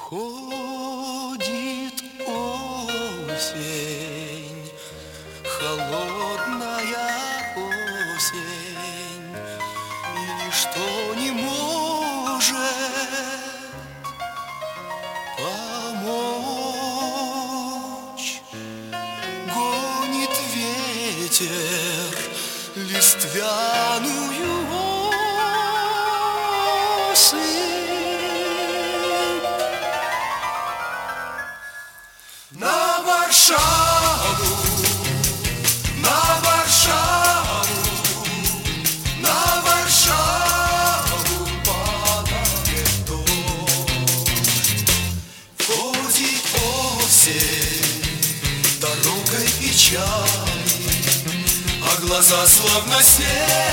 Входит осень, холодная осень, и ничто не может помочь. Гонит ветер листвяную осыпь на Варшаву, на Варшаву, на Варшаву падает дождь. Входит осень дорогой печали, а глаза словно снег